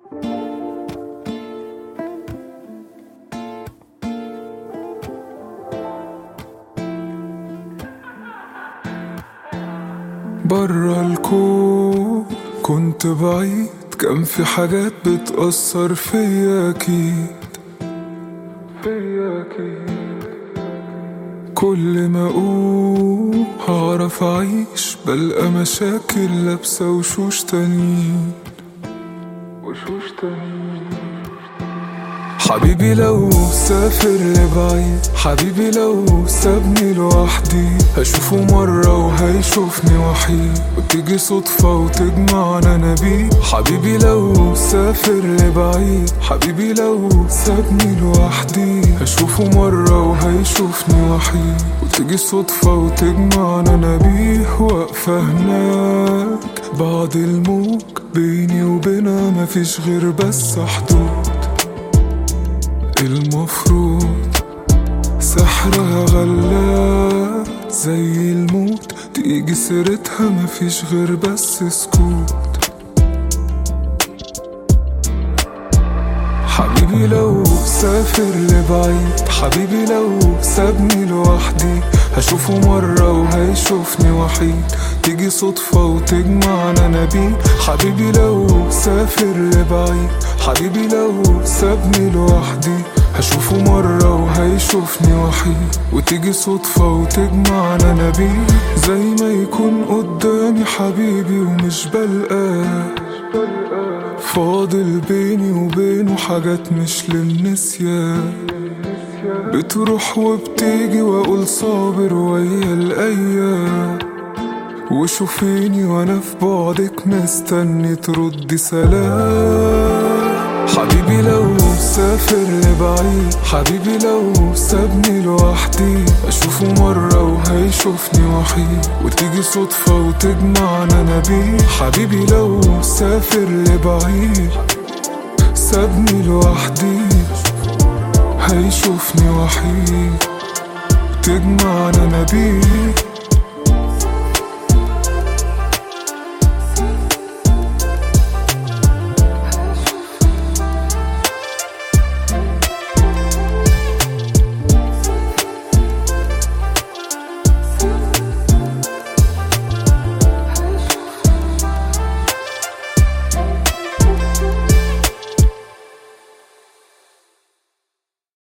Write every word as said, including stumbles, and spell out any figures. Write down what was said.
برا الكون كنت بعيد، كان في حاجات بتأثر فيا أكيد فيا أكيد. كل ما أقوم هعرف أعيش بلقى مشاكل لابسة وشوش تانيين وشوش تانيين. حبيبي لو سافر لبعيد، حبيبي لو سابني لوحدي، هشوفه مرة وهيشوفني وحيد، وتيجي صدفة وتجمعنا أنا بيه. حبيبي لو سافر لبعيد، حبيبي لو سابني لوحدي، هشوفه مرة وهيشوفني وحيد، وتيجي صدفة وتجمعنا أنا بيه. واقفة هناك بعد الموج، بيني وبينها مفيش غير بس حدود، المفروض سحرها غلاب زي الموت، تيجي سيرتها مفيش غير بس سكوت. حبيبي لو سافر لبعيد، حبيبي لو سابني لوحدي، هشوفه مرة وهيشوفني وحيد، تيجي صدفة وتجمعنا أنا بيه. حبيبي لو سافر لبعيد، حبيبي لو سابني لوحدي، هشوفه مرة وهيشوفني وحيد، وتيجي صدفة وتجمعنا أنا بيه. زي ما يكون قدامي حبيبي ومش بلقاه، فاضل بيني وبينه حاجات مش للنسيان، بتروح وبتيجي واقول صابر ويا الايام، وشوفيني وانا في بعدك مستني تردي سلام. حبيبي لو سافر لبعيد، حبيبي لو سابني لوحدي، اشوفه مرة وهيشوفني وحيد، وتيجي صدفة وتجمعنا انا بيه. حبيبي لو سافر لبعيد، سابني لوحدي، هيشوفني وحيد، تجمعنا أنا بيه.